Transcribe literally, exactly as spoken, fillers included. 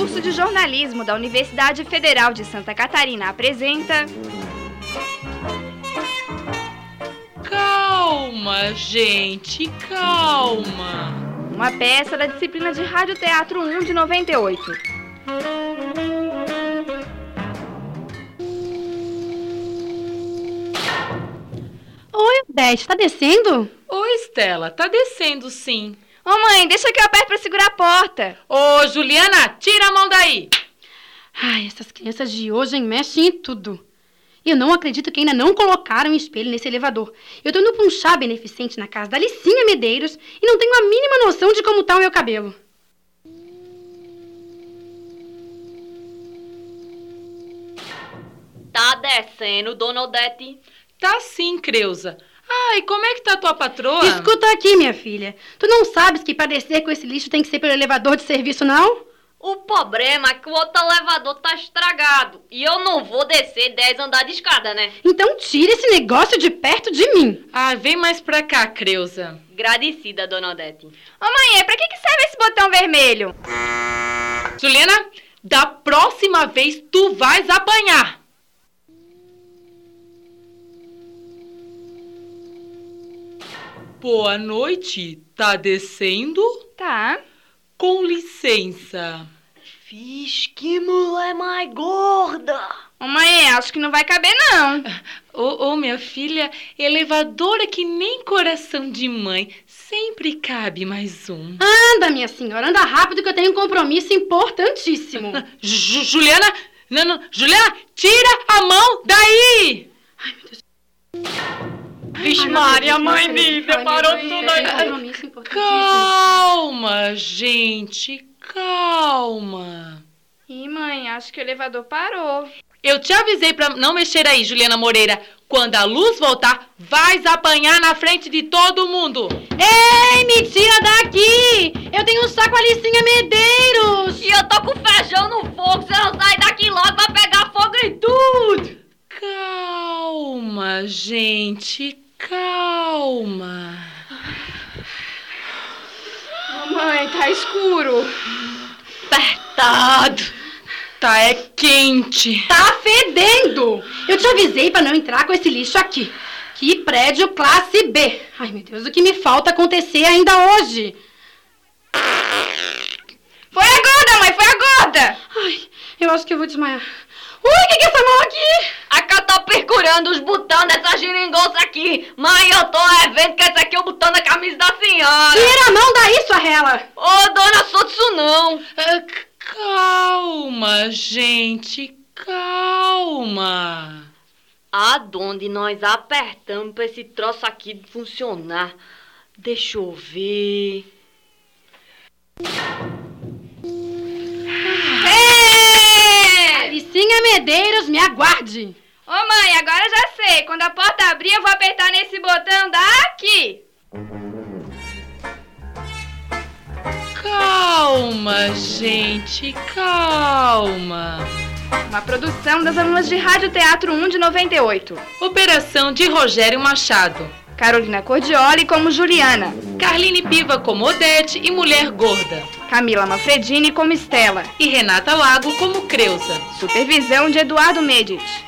curso de jornalismo da Universidade Federal de Santa Catarina apresenta... Calma, gente, calma. Uma peça da disciplina de Rádio Teatro um de noventa e oito. Oi, Odete, tá descendo? Oi, Estela, tá descendo sim. Ô mãe, deixa que eu aperto pra segurar a porta. Ô, Juliana, tira a mão daí. Ai, essas crianças de hoje mexem em tudo. Eu não acredito que ainda não colocaram um espelho nesse elevador. Eu tô indo pra um chá beneficente na casa da Licinha Medeiros e não tenho a mínima noção de como tá o meu cabelo. Tá descendo, dona Odete? Tá sim, Creuza. Ai, como é que tá tua patroa? Escuta aqui, minha filha. Tu não sabes que pra descer com esse lixo tem que ser pelo elevador de serviço, não? O problema é que o outro elevador tá estragado. E eu não vou descer dez andares de escada, né? Então tira esse negócio de perto de mim. Ah, vem mais pra cá, Creuza. Agradecida, dona Odete. Ô mãe, pra que que serve esse botão vermelho? Juliana, da próxima vez tu vais apanhar. Boa noite. Tá descendo? Tá. Com licença. Vixe, que mulher mais gorda. Ô mãe, acho que não vai caber não. Ô, ô, minha filha, elevador é que nem coração de mãe. Sempre cabe mais um. Anda, minha senhora, anda rápido que eu tenho um compromisso importantíssimo. Ju- Juliana, não, não, Juliana, tira a mão daí! Ai, meu Deus. Vixe, Maria, mãe linda, parou tudo aí. Compromisso importantíssimo. Calma, gente, calma. Ih, mãe, acho que o elevador parou. Eu te avisei pra não mexer aí, Juliana Moreira. Quando a luz voltar, vais apanhar na frente de todo mundo. Ei, me tira daqui! Eu tenho um saco com a Licinha Medeiros! E eu tô com feijão no fogo, se eu sair daqui logo vai pegar fogo em tudo. Calma, gente, calma. Ô mãe, tá escuro. Apertado. Tá, é quente. Tá fedendo! Eu te avisei pra não entrar com esse lixo aqui. Que prédio classe B. Ai, meu Deus, o que me falta acontecer ainda hoje? Foi a gorda, mãe, foi a gorda. Ai, eu acho que eu vou desmaiar. Ui, o que que é essa mão aqui? Aqui eu tô percurando os botões dessa geringonça aqui. Mas eu tô é, vendo que esse aqui é o botão da camisa da senhora. Tira a mão daí, sua rela! Ô, dona, sou disso não. Ah, calma, gente, calma. Aonde nós apertamos pra esse troço aqui funcionar? Deixa eu ver. É! Licinha Medeiros, me aguarde! Ô mãe, agora eu já sei. Quando a porta abrir, eu vou apertar nesse botão daqui. Calma, gente, calma. Uma produção das alunas de Rádio Teatro um de noventa e oito. Operação de Rogério Machado. Carolina Cordioli como Juliana. Carline Piva como Odete e Mulher Gorda. Camila Manfredini como Estela. E Renata Lago como Creuza. Supervisão de Eduardo Medici.